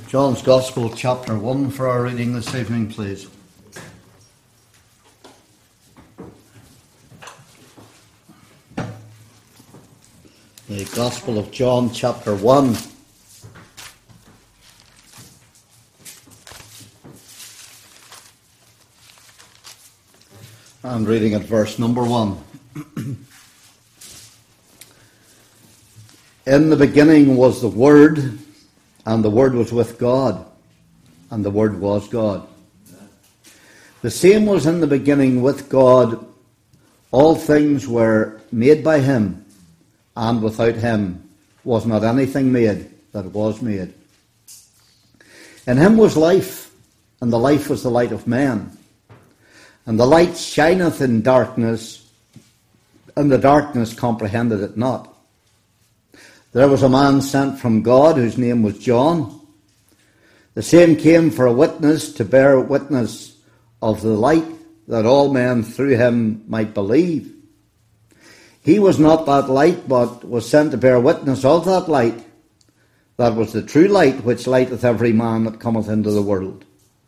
John's Gospel, chapter 1, for our reading this evening, please. The Gospel of John, chapter 1. And reading at verse number 1. In the beginning was the Word, and the Word was with God, and the Word was God. The same was in the beginning with God. All things were made by him, and without him was not anything made that was made. In him was life, and the life was the light of men. And the light shineth in darkness, and the darkness comprehended it not. There was a man sent from God, whose name was John. The same came for a witness, to bear witness of the light, that all men through him might believe. He was not that light, but was sent to bear witness of that light. That was the true light, which lighteth every man that cometh into the world.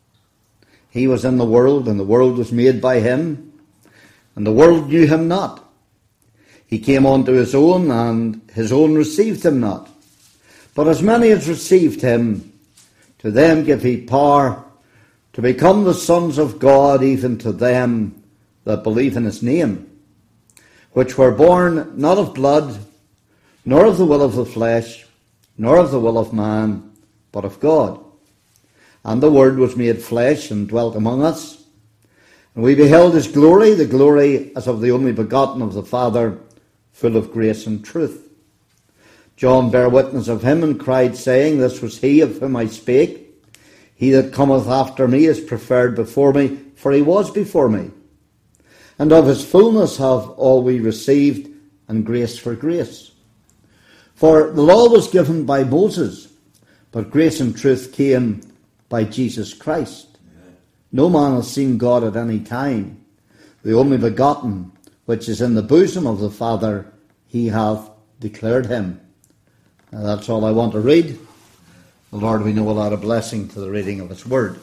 He was in the world, and the world was made by him, and the world knew him not. He came unto his own, and his own received him not. But as many as received him, to them gave he power to become the sons of God, even to them that believe in his name, which were born not of blood, nor of the will of the flesh, nor of the will of man, but of God. And the Word was made flesh, and dwelt among us. And we beheld his glory, the glory as of the only begotten of the Father, full of grace and truth. John bare witness of him, and cried, saying, This was he of whom I spake. He that cometh after me is preferred before me, for he was before me. And of his fullness have all we received, and grace for grace. For the law was given by Moses, but grace and truth came by Jesus Christ. No man has seen God at any time. The only begotten, which is in the bosom of the Father, he hath declared him. Now that's all I want to read. The Lord, we know, will add a blessing to the reading of his word.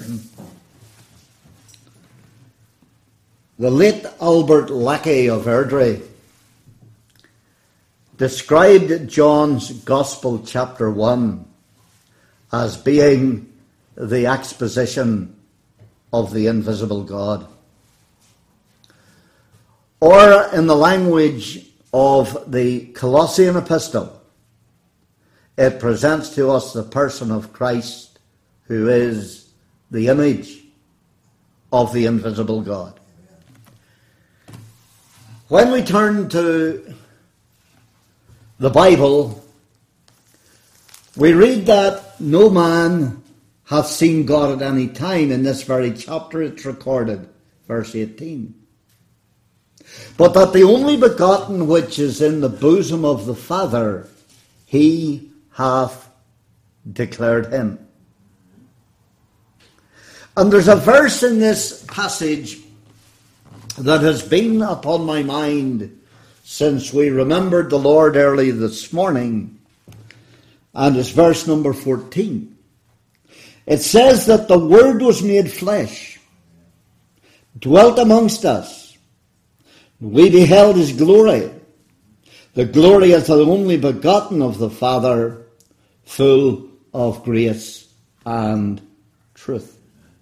The late Albert Lackey of Airdrie described John's Gospel chapter 1 as being the exposition of the invisible God. Or, in the language of the Colossian epistle, it presents to us the person of Christ, who is the image of the invisible God. When we turn to the Bible, we read that no man hath seen God at any time. In this very chapter it's recorded, verse 18. But that the only begotten, which is in the bosom of the Father, he hath declared him. And there's a verse in this passage that has been upon my mind since we remembered the Lord early this morning, and it's verse number 14. It says that the Word was made flesh, dwelt amongst us. We beheld his glory, the glory as the only begotten of the Father, full of grace and truth.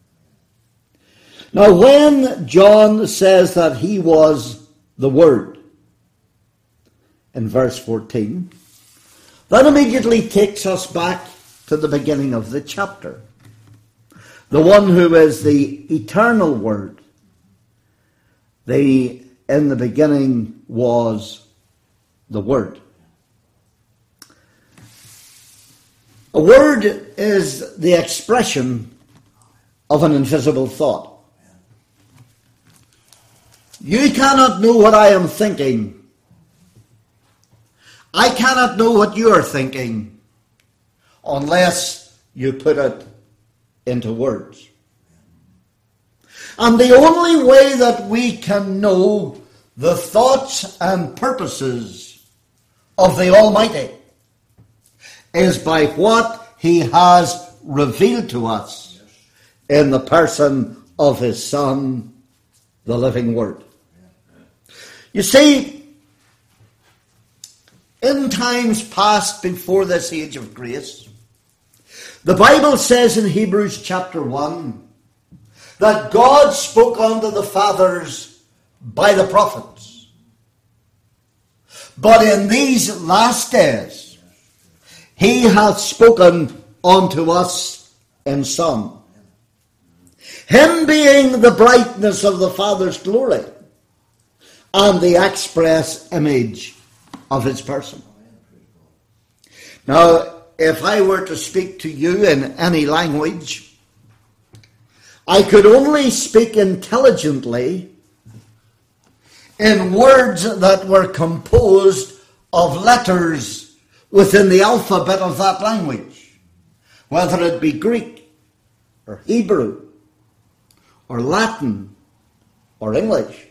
Now, when John says that he was the Word, in verse 14, that immediately takes us back to the beginning of the chapter. The one who is the eternal Word. In the beginning was the Word. A word is the expression of an invisible thought. You cannot know what I am thinking. I cannot know what you are thinking unless you put it into words. And the only way that we can know the thoughts and purposes of the Almighty is by what he has revealed to us in the person of his Son, the living Word. You see, in times past before this age of grace, the Bible says in Hebrews chapter 1 that God spoke unto the fathers by the prophets. But in these last days, he hath spoken unto us in Son. Him being the brightness of the Father's glory and the express image of his person. Now, if I were to speak to you in any language, I could only speak intelligently in words that were composed of letters within the alphabet of that language, whether it be Greek or Hebrew or Latin or English.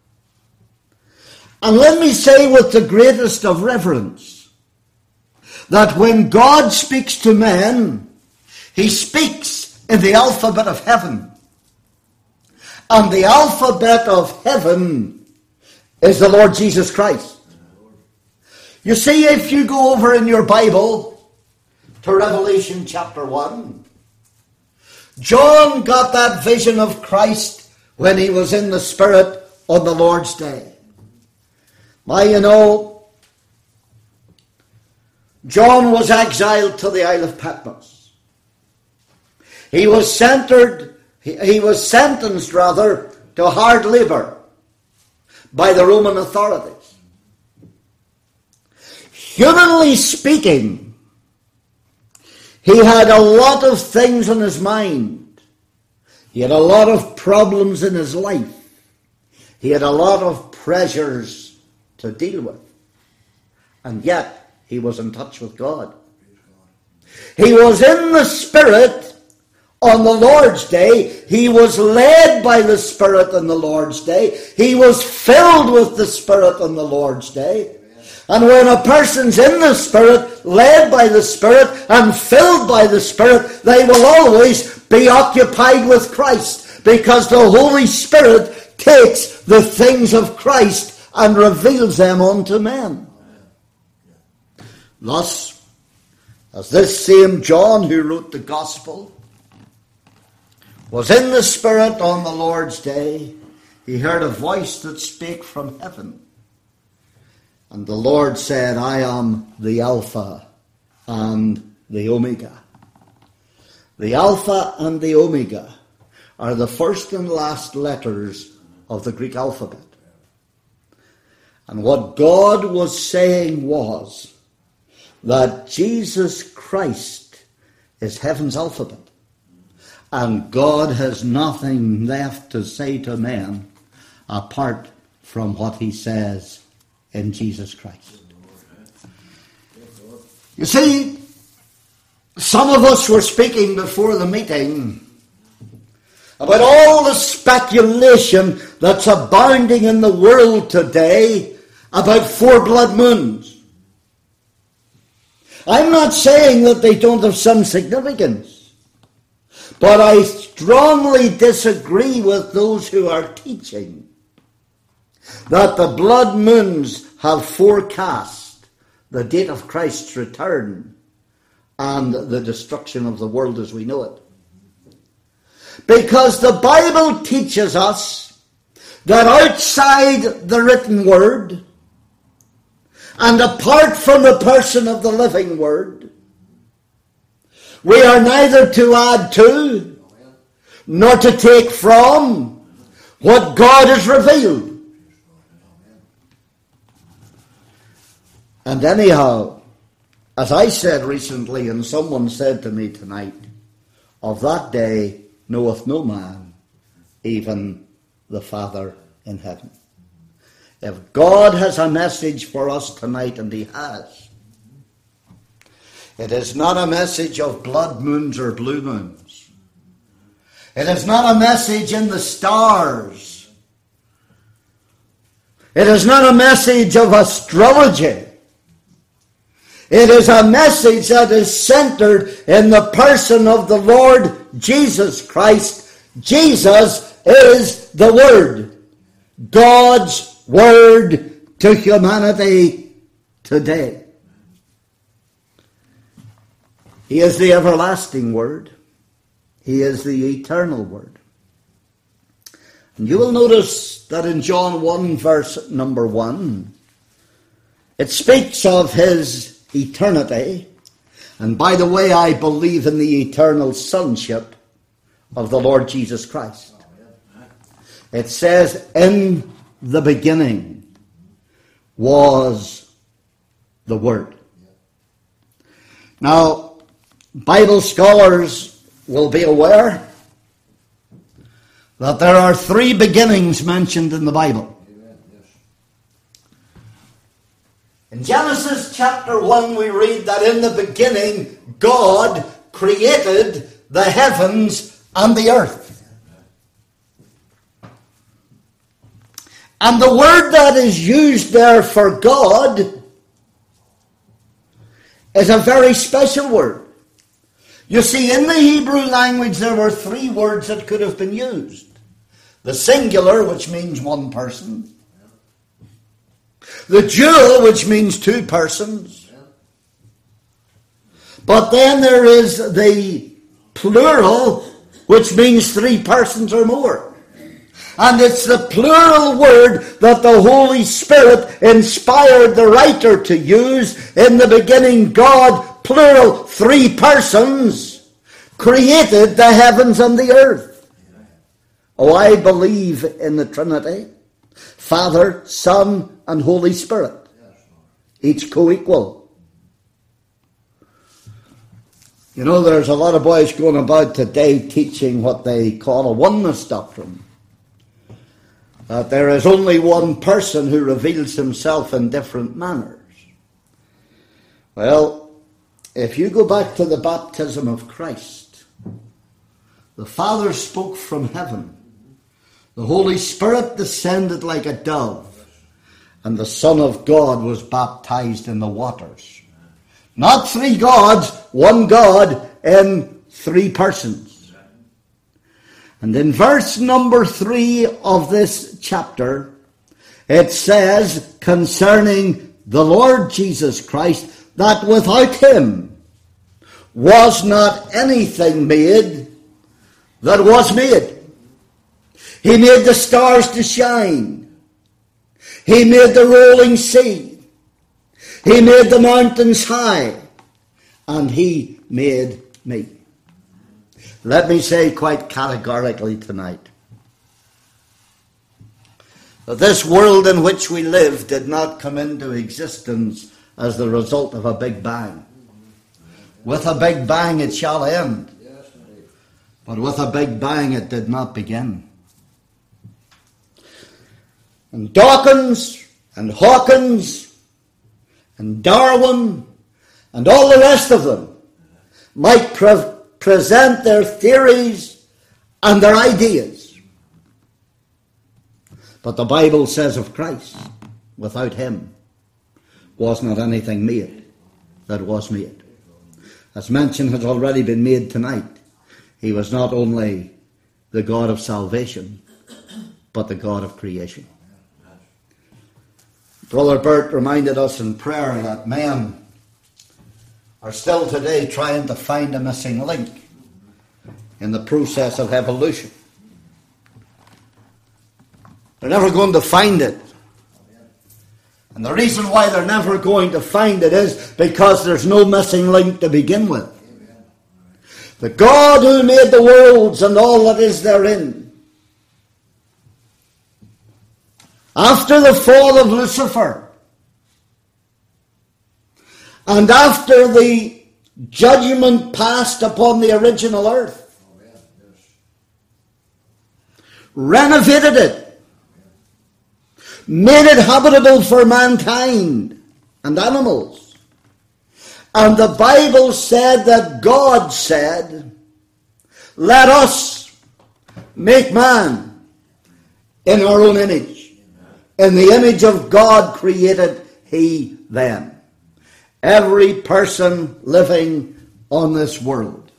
And let me say with the greatest of reverence that when God speaks to men, he speaks in the alphabet of heaven. And the alphabet of heaven is the Lord Jesus Christ. You see, if you go over in your Bible to Revelation chapter 1, John got that vision of Christ when he was in the Spirit on the Lord's day. Why, you know, John was exiled to the Isle of Patmos. He was sentenced to hard labor by the Roman authorities. Humanly speaking, he had a lot of things on his mind. He had a lot of problems in his life. He had a lot of pressures to deal with. And yet, he was in touch with God. He was in the Spirit on the Lord's day. He was led by the Spirit on the Lord's day. He was filled with the Spirit on the Lord's day. And when a person's in the Spirit, led by the Spirit, and filled by the Spirit, they will always be occupied with Christ, because the Holy Spirit takes the things of Christ and reveals them unto men. Thus, as this same John who wrote the Gospel was in the Spirit on the Lord's day, he heard a voice that spake from heaven. And the Lord said, I am the Alpha and the Omega. The Alpha and the Omega are the first and last letters of the Greek alphabet. And what God was saying was that Jesus Christ is heaven's alphabet. And God has nothing left to say to men apart from what he says in Jesus Christ. You see, some of us were speaking before the meeting about all the speculation that's abounding in the world today about 4 blood moons. I'm not saying that they don't have some significance, but I strongly disagree with those who are teaching that the blood moons have forecast the date of Christ's return and the destruction of the world as we know it. Because the Bible teaches us that outside the written word and apart from the person of the living word, we are neither to add to nor to take from what God has revealed. And anyhow, as I said recently, and someone said to me tonight, of that day knoweth no man, even the Father in heaven. If God has a message for us tonight, and he has, it is not a message of blood moons or blue moons. It is not a message in the stars. It is not a message of astrology. It is a message that is centered in the person of the Lord Jesus Christ. Jesus is the Word. God's Word to humanity today. He is the everlasting Word. He is the eternal Word. And you will notice that in John 1 verse number 1, it speaks of his eternity. And by the way, I believe in the eternal sonship of the Lord Jesus Christ. It says, in the beginning was the Word. Now, Bible scholars will be aware that there are 3 beginnings mentioned in the Bible. In Genesis chapter 1 we read that in the beginning God created the heavens and the earth. And the word that is used there for God is a very special word. You see, in the Hebrew language there were 3 words that could have been used. The singular, which means one person. The dual, which means 2 persons. But then there is the plural, which means 3 persons or more. And it's the plural word that the Holy Spirit inspired the writer to use. In the beginning, God, plural, 3 persons, created the heavens and the earth. Oh, I believe in the Trinity. Father, Son, and Holy Spirit. Each co-equal. You know, there's a lot of boys going about today teaching what they call a oneness doctrine. That there is only one person who reveals himself in different manners. Well, if you go back to the baptism of Christ, the Father spoke from heaven. The Holy Spirit descended like a dove, and the Son of God was baptized in the waters. Not 3 gods, one God in 3 persons. And in verse number 3 of this chapter, it says concerning the Lord Jesus Christ that without him was not anything made that was made. He made the stars to shine. He made the rolling sea. He made the mountains high. And he made me. Let me say quite categorically tonight that this world in which we live did not come into existence as the result of a big bang. With a big bang it shall end. But with a big bang it did not begin. And Dawkins and Hawkins and Darwin and all the rest of them might present their theories and their ideas. But the Bible says of Christ, without him was not anything made that was made. As mention has already been made tonight, he was not only the God of salvation, but the God of creation. Brother Bert reminded us in prayer that men are still today trying to find a missing link in the process of evolution. They're never going to find it. And the reason why they're never going to find it is because there's no missing link to begin with. The God who made the worlds and all that is therein, after the fall of Lucifer, and after the judgment passed upon the original earth, renovated it, made it habitable for mankind and animals. And the Bible said that God said, let us make man in our own image. In the image of God created he them. Every person living on this world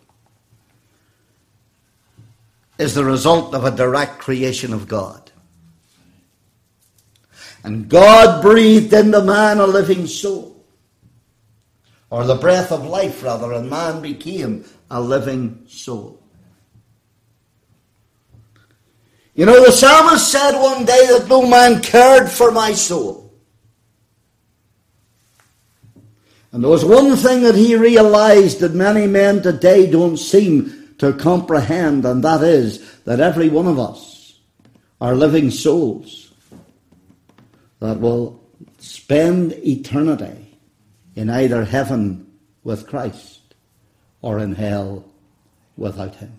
is the result of a direct creation of God. And God breathed into man a living soul, or the breath of life rather, and man became a living soul. You know, the psalmist said one day that no man cared for my soul. And there was one thing that he realized that many men today don't seem to comprehend, and that is that every one of us are living souls that will spend eternity in either heaven with Christ or in hell without him.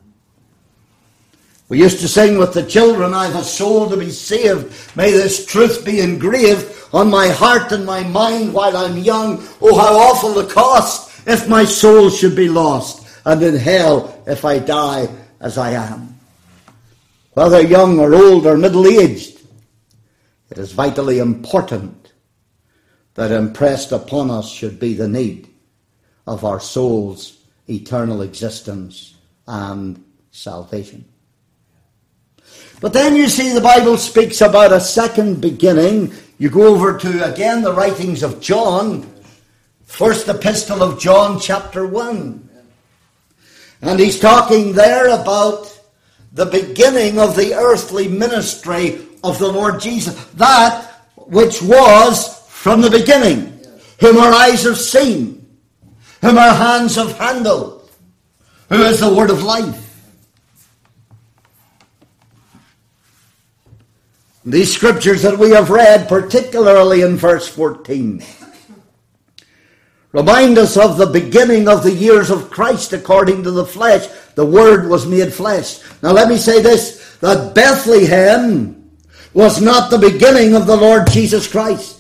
We used to sing with the children, I've a soul to be saved. May this truth be engraved on my heart and my mind while I'm young. Oh, how awful the cost if my soul should be lost, and in hell if I die as I am. Whether young or old or middle-aged, it is vitally important that impressed upon us should be the need of our soul's eternal existence and salvation. But then you see the Bible speaks about a second beginning. You go over to, again, the writings of John, first epistle of John, chapter 1. And he's talking there about the beginning of the earthly ministry of the Lord Jesus. That which was from the beginning, whom our eyes have seen, whom our hands have handled, who is the word of life. These scriptures that we have read, particularly in verse 14, remind us of the beginning of the years of Christ according to the flesh. The Word was made flesh. Now let me say this, that Bethlehem was not the beginning of the Lord Jesus Christ.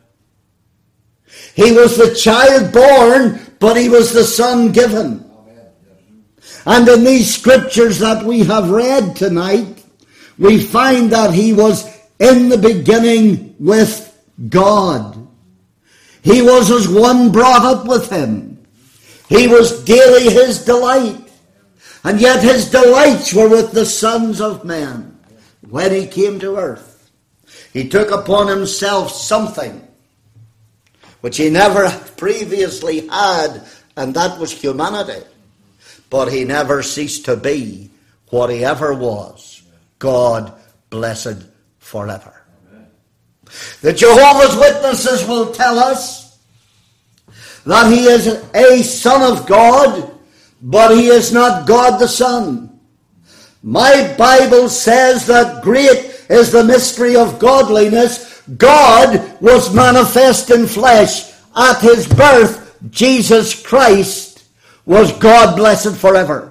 He was the child born, but he was the son given. And in these scriptures that we have read tonight, we find that he was in the beginning with God. He was as one brought up with him. He was daily his delight. And yet his delights were with the sons of men. When he came to earth, he took upon himself something which he never previously had, and that was humanity. But he never ceased to be what he ever was. God blessed forever. The Jehovah's Witnesses will tell us that he is a son of God, but he is not God the Son. My Bible says that great is the mystery of godliness. God was manifest in flesh. At his birth, Jesus Christ was God blessed forever.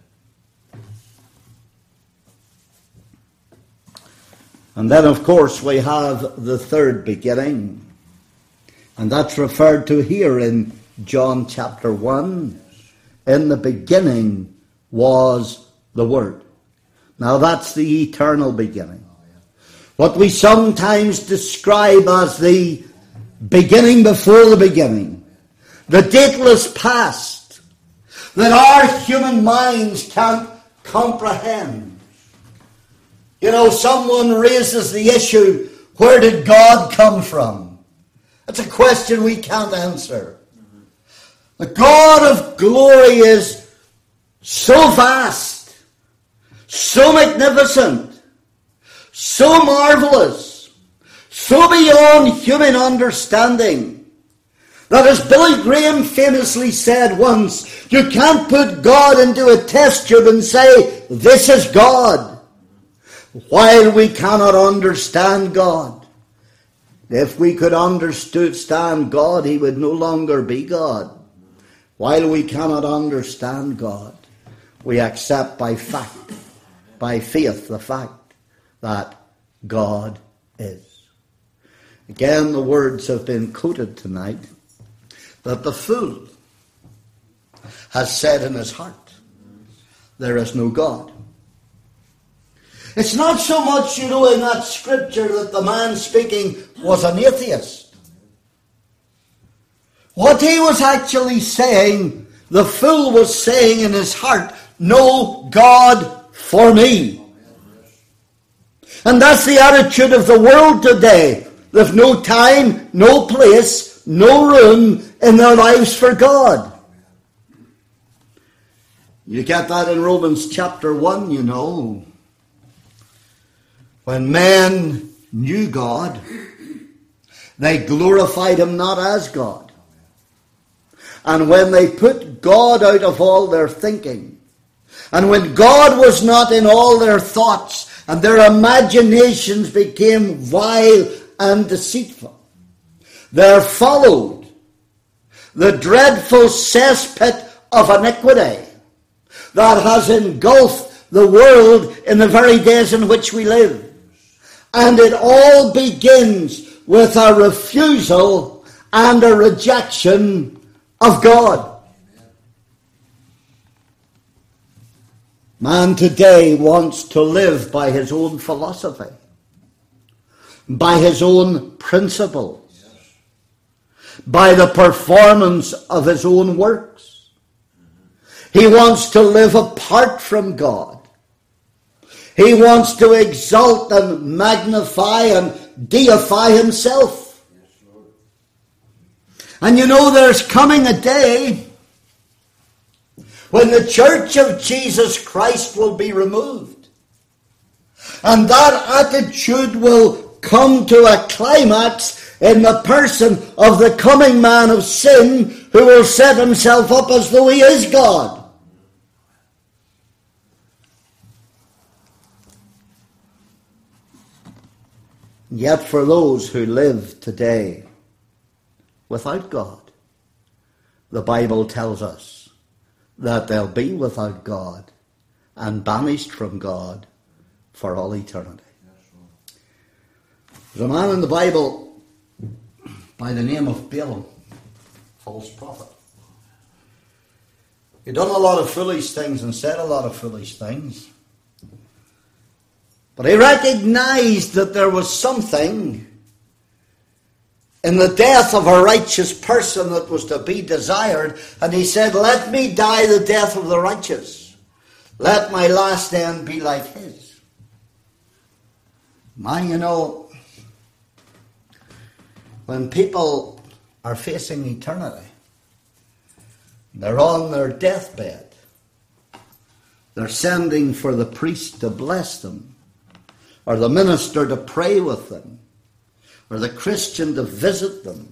And then, of course, we have the third beginning. And that's referred to here in John chapter 1. In the beginning was the Word. Now that's the eternal beginning. What we sometimes describe as the beginning before the beginning. The dateless past that our human minds can't comprehend. You know, someone raises the issue, where did God come from? That's a question we can't answer. The God of glory is so vast, so magnificent, so marvelous, so beyond human understanding, that as Billy Graham famously said once, you can't put God into a test tube and say, this is God. While we cannot understand God, if we could understand God, he would no longer be God. While we cannot understand God, we accept by fact, by faith, the fact that God is. Again, the words have been quoted tonight, that the fool has said in his heart, there is no God. It's not so much, in that scripture that the man speaking was an atheist. What he was actually saying, the fool was saying in his heart, no God for me. And that's the attitude of the world today. They've no time, no place, no room in their lives for God. You get that in Romans chapter 1, you know. When men knew God, they glorified him not as God. And when they put God out of all their thinking, and when God was not in all their thoughts, and their imaginations became vile and deceitful, there followed the dreadful cesspit of iniquity that has engulfed the world in the very days in which we live. And it all begins with a refusal and a rejection of God. Man today wants to live by his own philosophy, by his own principles, by the performance of his own works. He wants to live apart from God. He wants to exalt and magnify and deify himself. And you know, there's coming a day when the church of Jesus Christ will be removed. And that attitude will come to a climax in the person of the coming man of sin, who will set himself up as though he is God. Yet for those who live today without God, the Bible tells us that they'll be without God and banished from God for all eternity. There's a man in the Bible by the name of Balaam, false prophet. He done a lot of foolish things and said a lot of foolish things. But he recognized that there was something in the death of a righteous person that was to be desired. And he said, let me die the death of the righteous. Let my last end be like his. Man, you know, when people are facing eternity, they're on their deathbed. They're sending for the priest to bless them, or the minister to pray with them, or the Christian to visit them.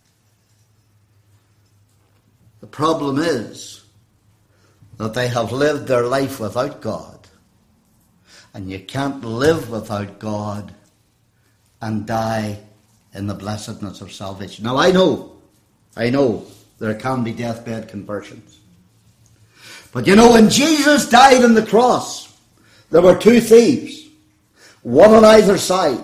The problem is that they have lived their life without God. And you can't live without God and die in the blessedness of salvation. Now I know there can be deathbed conversions. But you know, when Jesus died on the cross, there were two thieves, one on either side.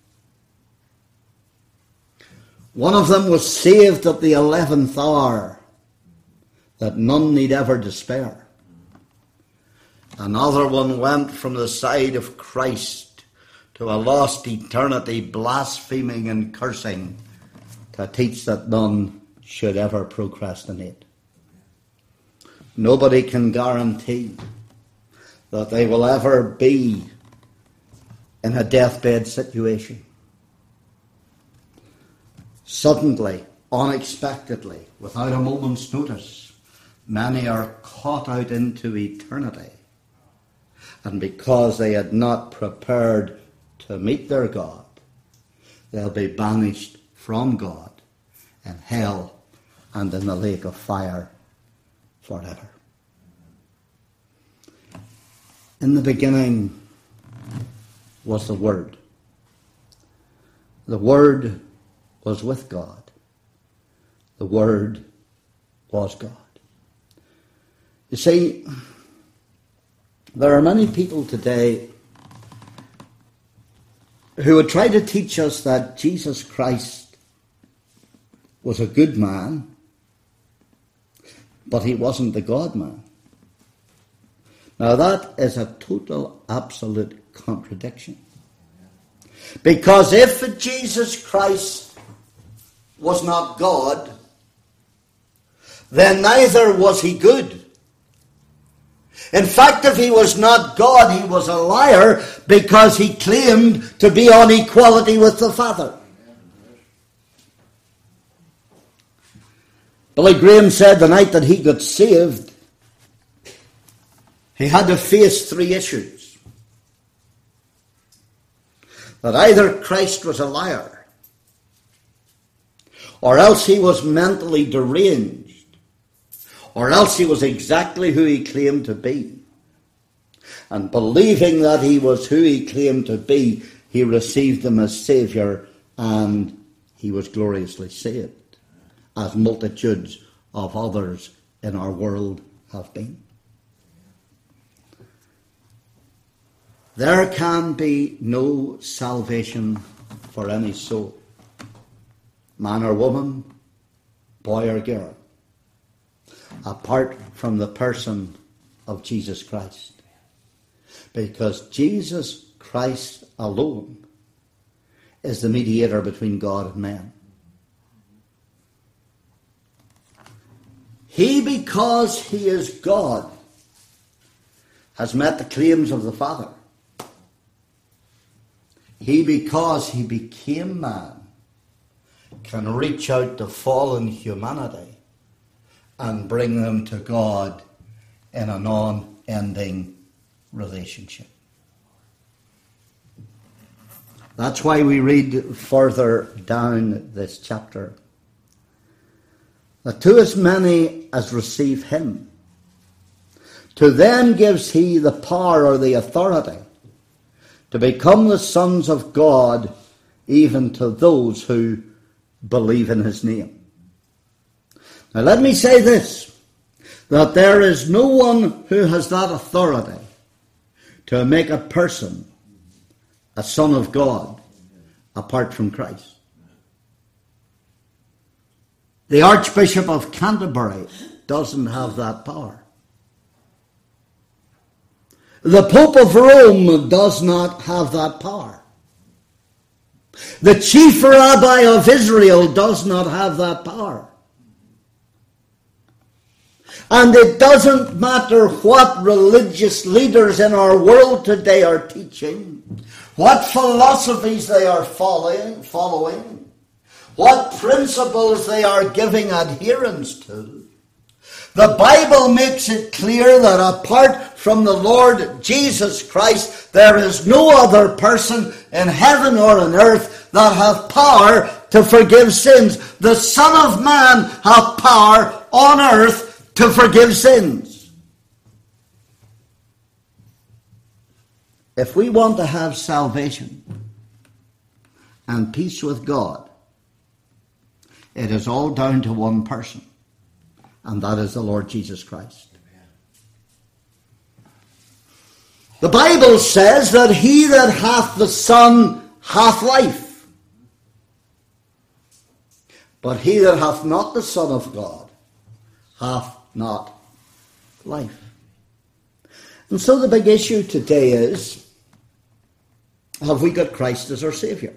One of them was saved at the 11th hour, that none need ever despair. Another one went from the side of Christ to a lost eternity, blaspheming and cursing, to teach that none should ever procrastinate. Nobody can guarantee that they will ever be in a deathbed situation. Suddenly, unexpectedly, without a moment's notice, many are caught out into eternity. And because they had not prepared to meet their God, they'll be banished from God in hell and in the lake of fire forever. In the beginning was the Word. The Word was with God. The Word was God. You see, there are many people today who would try to teach us that Jesus Christ was a good man, but he wasn't the God-man. Now that is a total, absolute contradiction. Because if Jesus Christ was not God, then neither was he good. In fact, if he was not God, he was a liar, because he claimed to be on equality with the Father. Billy Graham said the night that he got saved, he had to face three issues. That either Christ was a liar, or else he was mentally deranged, or else he was exactly who he claimed to be. And believing that he was who he claimed to be, he received him as Saviour, and he was gloriously saved, as multitudes of others in our world have been. There can be no salvation for any soul, man or woman, boy or girl, apart from the person of Jesus Christ. Because Jesus Christ alone is the mediator between God and man. He, because he is God, has met the claims of the Father. He, because he became man, can reach out to fallen humanity and bring them to God in a non-ending relationship. That's why we read further down this chapter that to as many as receive him, to them gives he the power or the authority to become the sons of God, even to those who believe in his name. Now let me say this, that there is no one who has that authority to make a person a son of God apart from Christ. The Archbishop of Canterbury doesn't have that power. The Pope of Rome does not have that power. The Chief Rabbi of Israel does not have that power. And it doesn't matter what religious leaders in our world today are teaching, what philosophies they are following, what principles they are giving adherence to. The Bible makes it clear that apart from the Lord Jesus Christ, there is no other person in heaven or on earth that hath power to forgive sins. The Son of Man hath power on earth to forgive sins. If we want to have salvation and peace with God, it is all down to one person, and that is the Lord Jesus Christ. The Bible says that he that hath the Son hath life, but he that hath not the Son of God hath not life. And so the big issue today is, have we got Christ as our Saviour?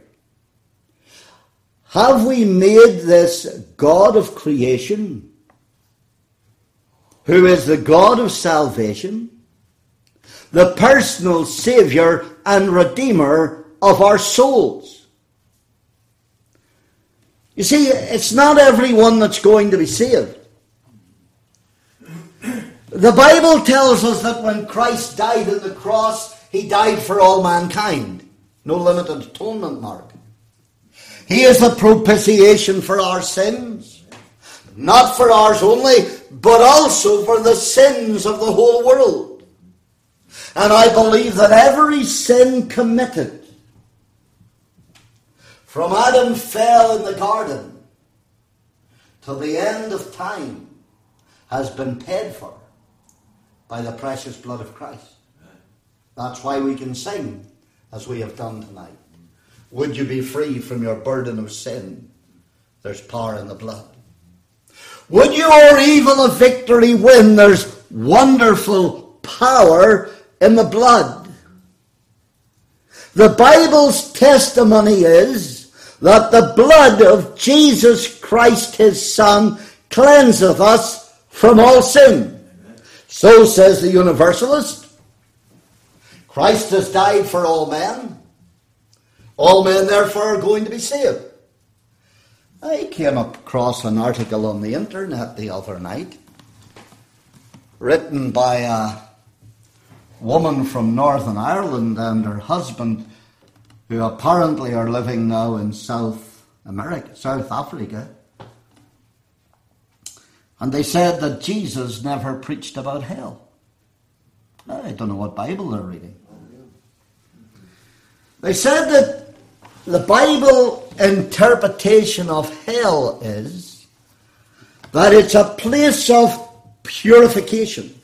Have we made this God of creation, who is the God of salvation, the personal Saviour and Redeemer of our souls? You see, it's not everyone that's going to be saved. The Bible tells us that when Christ died on the cross, he died for all mankind. No limited atonement mark. He is the propitiation for our sins. Not for ours only, but also for the sins of the whole world. And I believe that every sin committed from Adam fell in the garden till the end of time has been paid for by the precious blood of Christ. That's why we can sing as we have done tonight. Would you be free from your burden of sin? There's power in the blood. Would you o'er evil a victory win? There's wonderful power in the blood. The Bible's testimony is that the blood of Jesus Christ his Son cleanseth us from all sin. So says the Universalist. Christ has died for all men. All men, therefore, are going to be saved. I came across an article on the internet the other night, written by a woman from Northern Ireland and her husband, who apparently are living now in South Africa. And they said that Jesus never preached about hell. I don't know what Bible they're reading. They said that the Bible interpretation of hell is that it's a place of purification.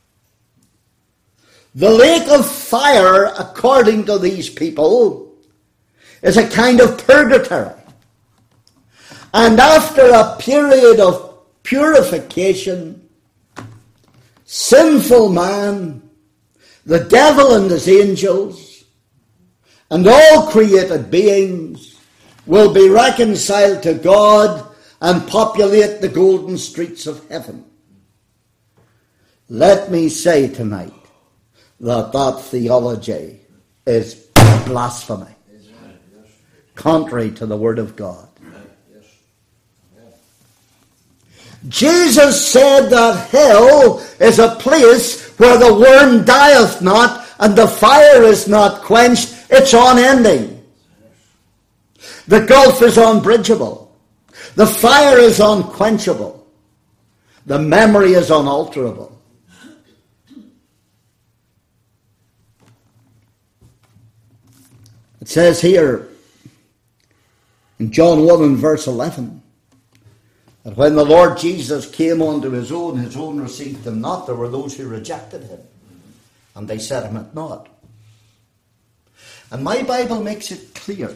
The lake of fire, according to these people, is a kind of purgatory. And after a period of purification, sinful man, the devil and his angels, and all created beings will be reconciled to God and populate the golden streets of heaven. Let me say tonight that that theology is blasphemy, contrary to the Word of God. Jesus said that hell is a place where the worm dieth not and the fire is not quenched. It's unending. The gulf is unbridgeable. The fire is unquenchable. The memory is unalterable. It says here in John 1 and verse 11 that when the Lord Jesus came unto his own received him not. There were those who rejected him, and they set him at naught. And my Bible makes it clear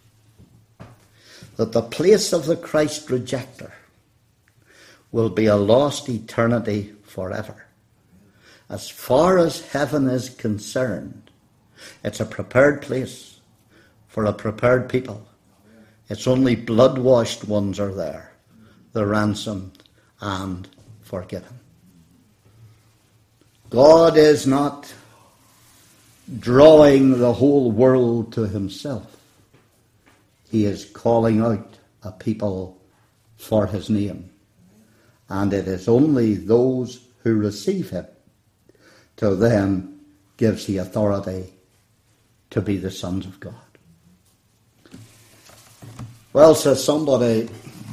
that the place of the Christ rejecter will be a lost eternity forever. As far as heaven is concerned, it's a prepared place for a prepared people. It's only blood-washed ones are there, the ransomed and forgiven. God is not drawing the whole world to himself. He is calling out a people for his name. And it is only those who receive him, to them gives he authority to be the sons of God. Well, says somebody,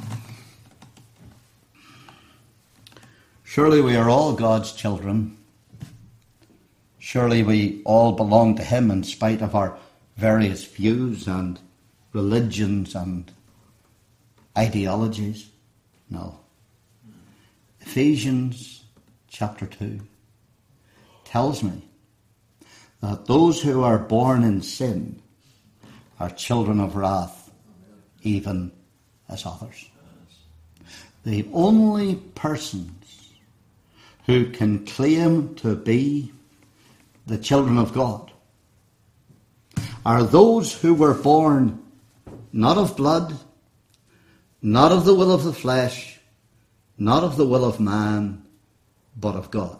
surely we are all God's children. Surely we all belong to him in spite of our various views and religions and ideologies. No. Ephesians chapter 2 tells me that those who are born in sin are children of wrath, even as others. The only persons who can claim to be the children of God are those who were born not of blood, not of the will of the flesh, not of the will of man, but of God.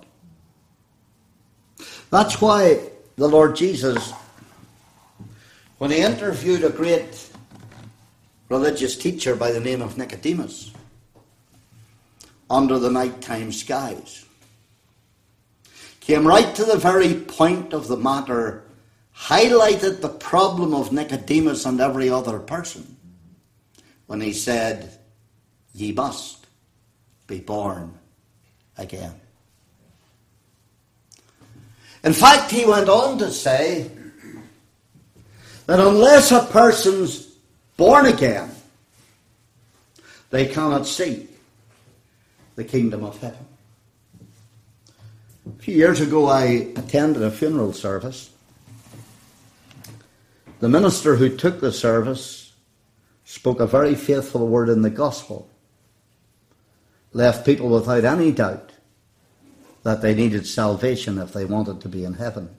That's why the Lord Jesus, when he interviewed a great religious teacher by the name of Nicodemus under the nighttime skies, came right to the very point of the matter, highlighted the problem of Nicodemus and every other person when he said, ye must be born again. In fact, he went on to say that unless a person's born again, they cannot see the kingdom of heaven. A few years ago, I attended a funeral service. The minister who took the service spoke a very faithful word in the gospel, left people without any doubt that they needed salvation if they wanted to be in heaven.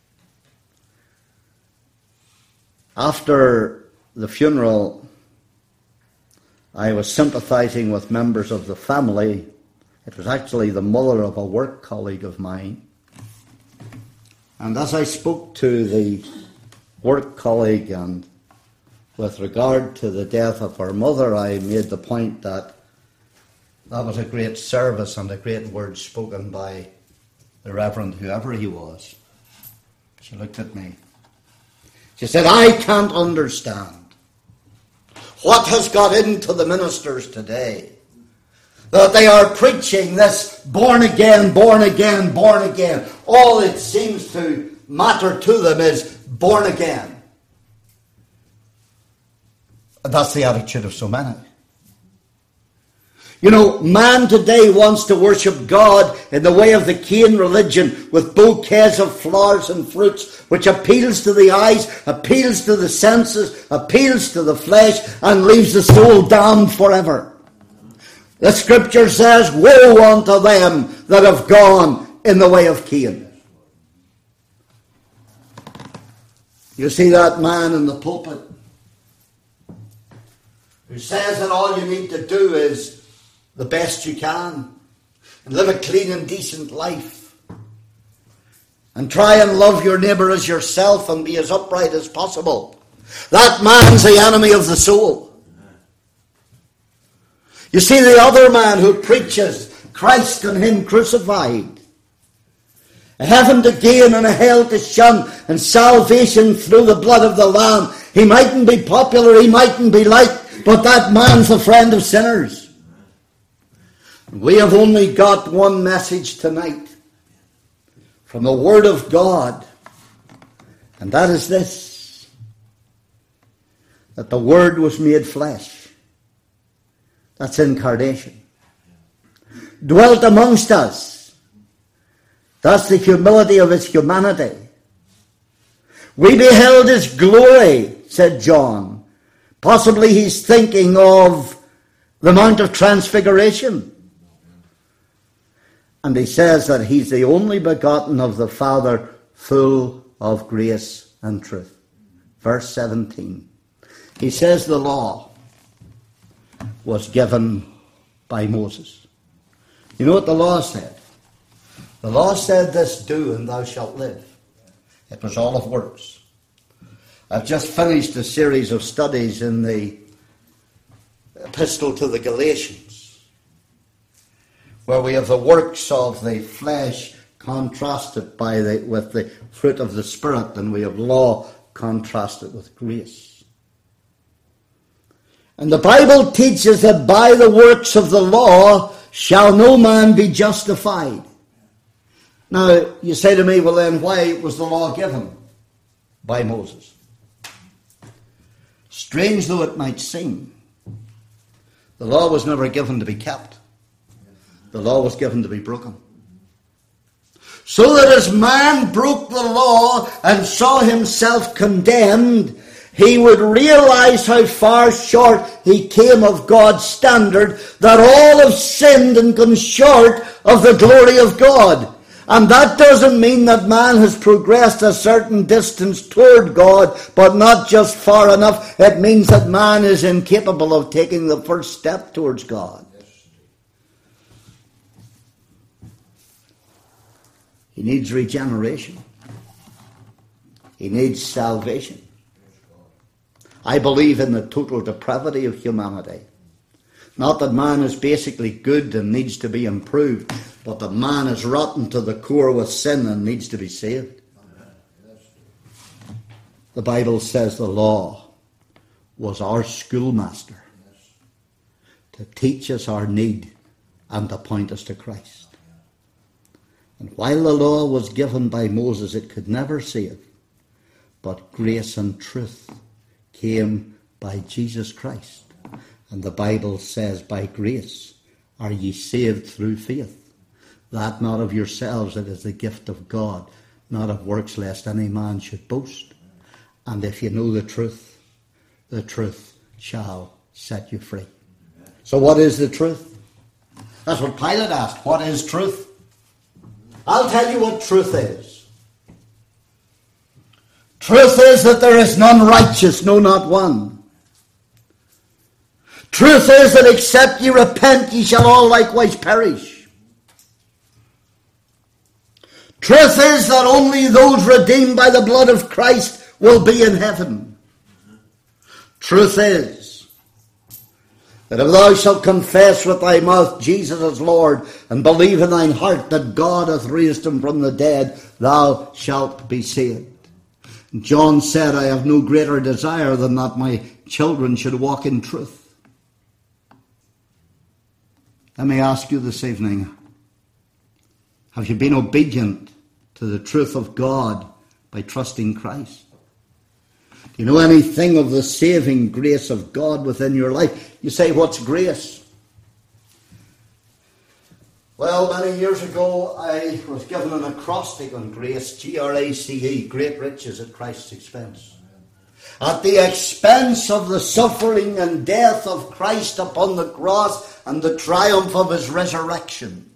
After the funeral, I was sympathizing with members of the family It was actually the mother of a work colleague of mine. And as I spoke to the work colleague, and with regard to the death of her mother, I made the point that was a great service and a great word spoken by the Reverend whoever he was. She looked at me. She said, I can't understand what has got into the ministers today, that they are preaching this born again, born again, born again. All it seems to matter to them is born again. And that's the attitude of so many. You know, man today wants to worship God in the way of the Cain religion, with bouquets of flowers and fruits, which appeals to the eyes, appeals to the senses, appeals to the flesh, and leaves the soul damned forever. The scripture says, woe unto them that have gone in the way of Cain. You see that man in the pulpit who says that all you need to do is the best you can, and live a clean and decent life, and try and love your neighbour as yourself and be as upright as possible. That man's the enemy of the soul. You see, the other man who preaches Christ and him crucified, a heaven to gain and a hell to shun, and salvation through the blood of the Lamb. He mightn't be popular, he mightn't be liked, but that man's a friend of sinners. We have only got one message tonight from the Word of God, and that is this: that the Word was made flesh. That's incarnation. Dwelt amongst us. That's the humility of his humanity. We beheld his glory, said John. Possibly he's thinking of the Mount of Transfiguration. And he says that he's the only begotten of the Father, full of grace and truth. Verse 17. He says the law was given by Moses. You know what the law said? The law said, this do and thou shalt live. It was all of works. I've just finished a series of studies in the epistle to the Galatians, where we have the works of the flesh contrasted with the fruit of the Spirit, and we have law contrasted with grace. And the Bible teaches that by the works of the law shall no man be justified. Now, you say to me, well then, why was the law given by Moses? Strange though it might seem, the law was never given to be kept. The law was given to be broken. So that as man broke the law and saw himself condemned, he would realize how far short he came of God's standard, that all have sinned and come short of the glory of God. And that doesn't mean that man has progressed a certain distance toward God, but not just far enough. It means that man is incapable of taking the first step towards God. He needs regeneration. He needs salvation. I believe in the total depravity of humanity. Not that man is basically good and needs to be improved, but that man is rotten to the core with sin and needs to be saved. The Bible says the law was our schoolmaster to teach us our need and to point us to Christ. And while the law was given by Moses, it could never save, but grace and truth came by Jesus Christ. And the Bible says, by grace are ye saved through faith, that not of yourselves, it is the gift of God, not of works, lest any man should boast. And if you know the truth shall set you free. So what is the truth? That's what Pilate asked. What is truth? I'll tell you what truth is. Truth is that there is none righteous, no, not one. Truth is that except ye repent, ye shall all likewise perish. Truth is that only those redeemed by the blood of Christ will be in heaven. Truth is that if thou shalt confess with thy mouth Jesus is Lord, and believe in thine heart that God hath raised him from the dead, thou shalt be saved. John said, I have no greater desire than that my children should walk in truth. Let me ask you this evening, have you been obedient to the truth of God by trusting Christ? Do you know anything of the saving grace of God within your life? You say, what's grace? Well, many years ago, I was given an acrostic on grace, G-R-A-C-E, great riches at Christ's expense. At the expense of the suffering and death of Christ upon the cross and the triumph of his resurrection.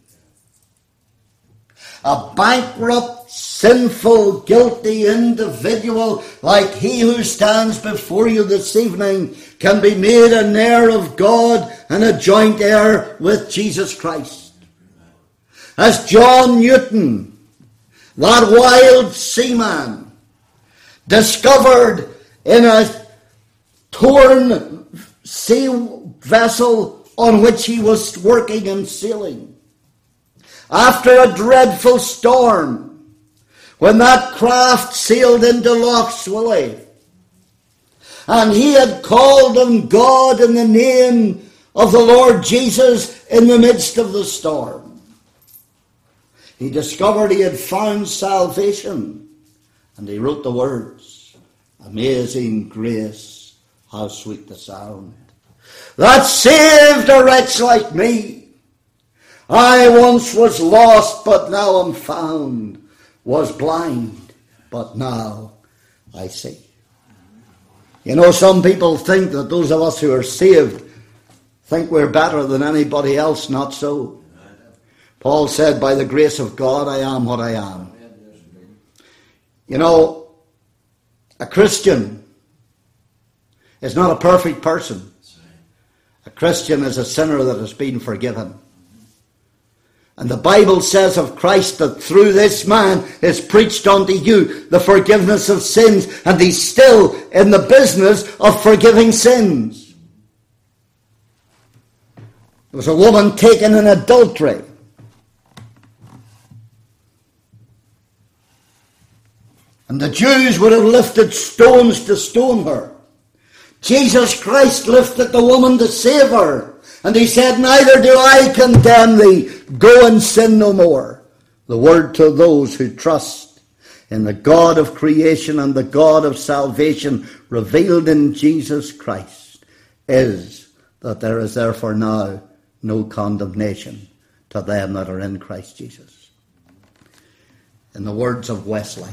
A bankrupt, sinful, guilty individual like he who stands before you this evening can be made an heir of God and a joint heir with Jesus Christ. As John Newton, that wild seaman, discovered in a torn sea vessel on which he was working and sailing, after a dreadful storm, when that craft sailed into Loch Swilly, and he had called on God in the name of the Lord Jesus in the midst of the storm, he discovered he had found salvation, and he wrote the words, Amazing grace, how sweet the sound, that saved a wretch like me. I once was lost, but now am found, was blind, but now I see. You know, some people think that those of us who are saved think we're better than anybody else. Not so. Paul said, by the grace of God, I am what I am. You know, a Christian is not a perfect person. A Christian is a sinner that has been forgiven. And the Bible says of Christ that through this man is preached unto you the forgiveness of sins, and he's still in the business of forgiving sins. There was a woman taken in adultery. And the Jews would have lifted stones to stone her. Jesus Christ lifted the woman to save her. And he said, neither do I condemn thee. Go and sin no more. The word to those who trust in the God of creation and the God of salvation revealed in Jesus Christ is that there is therefore now no condemnation to them that are in Christ Jesus. In the words of Wesley,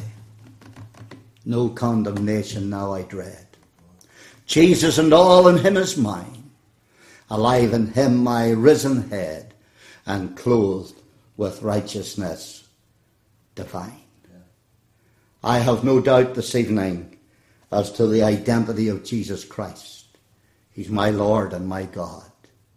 no condemnation now I dread. Jesus and all in him is mine. Alive in him my risen head, and clothed with righteousness divine. I have no doubt this evening as to the identity of Jesus Christ. He's my Lord and my God.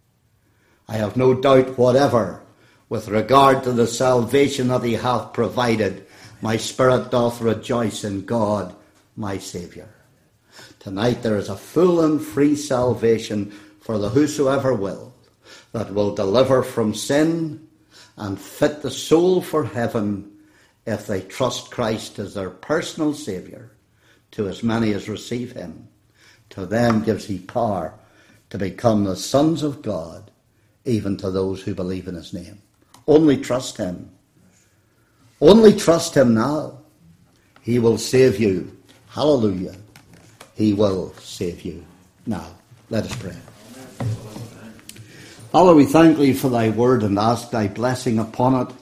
I have no doubt whatever with regard to the salvation that he hath provided. My spirit doth rejoice in God, my Saviour. Tonight there is a full and free salvation for the whosoever will, that will deliver from sin and fit the soul for heaven if they trust Christ as their personal Saviour. To as many as receive him, to them gives he power to become the sons of God, even to those who believe in his name. Only trust him. Only trust him now. He will save you. Hallelujah. He will save you now. Let us pray. Father, we thank thee for thy word and ask thy blessing upon it.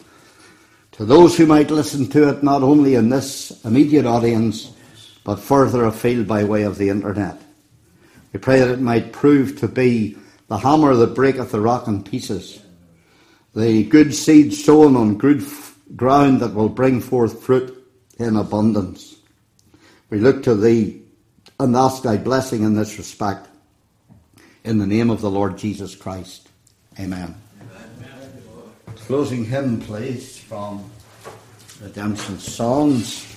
To those who might listen to it, not only in this immediate audience, but further afield by way of the internet. We pray that it might prove to be the hammer that breaketh the rock in pieces, the good seed sown on good ground that will bring forth fruit in abundance. We look to thee and ask thy blessing in this respect. In the name of the Lord Jesus Christ. Amen. Amen. Closing hymn, please, from redemption songs.